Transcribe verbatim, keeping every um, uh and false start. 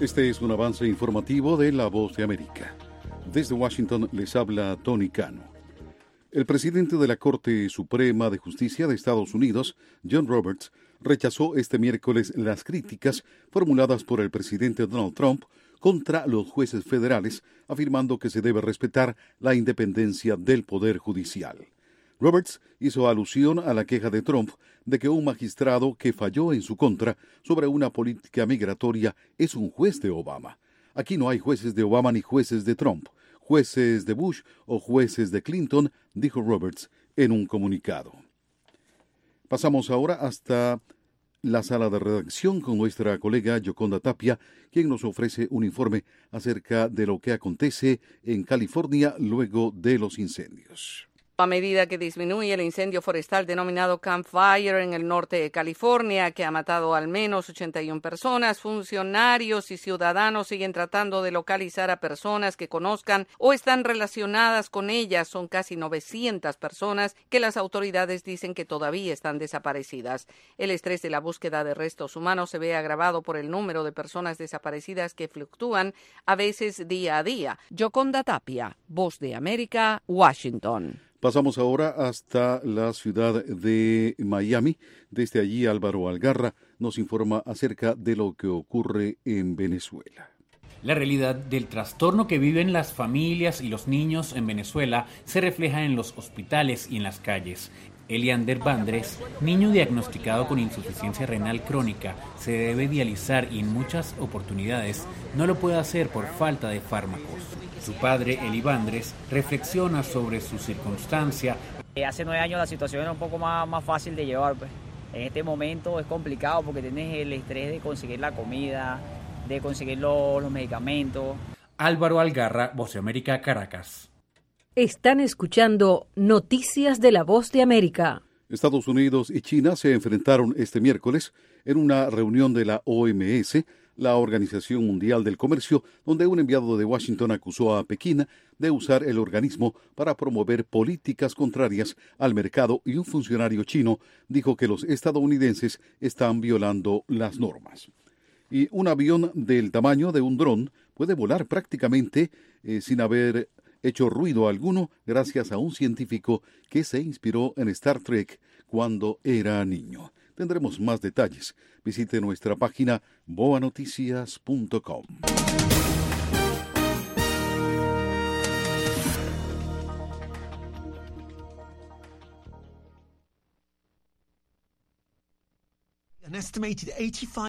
Este es un avance informativo de La Voz de América. Desde Washington les habla Tony Cano. El presidente de la Corte Suprema de Justicia de Estados Unidos, John Roberts, rechazó este miércoles las críticas formuladas por el presidente Donald Trump contra los jueces federales, afirmando que se debe respetar la independencia del Poder Judicial. Roberts hizo alusión a la queja de Trump de que un magistrado que falló en su contra sobre una política migratoria es un juez de Obama. Aquí no hay jueces de Obama ni jueces de Trump, jueces de Bush o jueces de Clinton, dijo Roberts en un comunicado. Pasamos ahora hasta la sala de redacción con nuestra colega Yoconda Tapia, quien nos ofrece un informe acerca de lo que acontece en California luego de los incendios. A medida que disminuye el incendio forestal denominado Camp Fire en el norte de California, que ha matado al menos ochenta y una personas, funcionarios y ciudadanos siguen tratando de localizar a personas que conozcan o están relacionadas con ellas. Son casi novecientas personas que las autoridades dicen que todavía están desaparecidas. El estrés de la búsqueda de restos humanos se ve agravado por el número de personas desaparecidas que fluctúan a veces día a día. Yoconda Tapia, Voz de América, Washington. Pasamos ahora hasta la ciudad de Miami. Desde allí, Álvaro Algarra nos informa acerca de lo que ocurre en Venezuela. La realidad del trastorno que viven las familias y los niños en Venezuela se refleja en los hospitales y en las calles. Eliander Bandres, niño diagnosticado con insuficiencia renal crónica, se debe dializar y en muchas oportunidades no lo puede hacer por falta de fármacos. Su padre, Eli Bandres, reflexiona sobre su circunstancia. Hace nueve años la situación era un poco más, más fácil de llevar. Pues. En este momento es complicado porque tienes el estrés de conseguir la comida, de conseguir los, los medicamentos. Álvaro Algarra, Voz de América, Caracas. Están escuchando Noticias de la Voz de América. Estados Unidos y China se enfrentaron este miércoles en una reunión de la O M S, la Organización Mundial del Comercio, donde un enviado de Washington acusó a Pekín de usar el organismo para promover políticas contrarias al mercado, y un funcionario chino dijo que los estadounidenses están violando las normas. Y un avión del tamaño de un dron puede volar prácticamente eh, sin haber hecho ruido alguno gracias a un científico que se inspiró en Star Trek cuando era niño. Tendremos más detalles. Visite nuestra página boa noticias punto com. An estimated eighty-five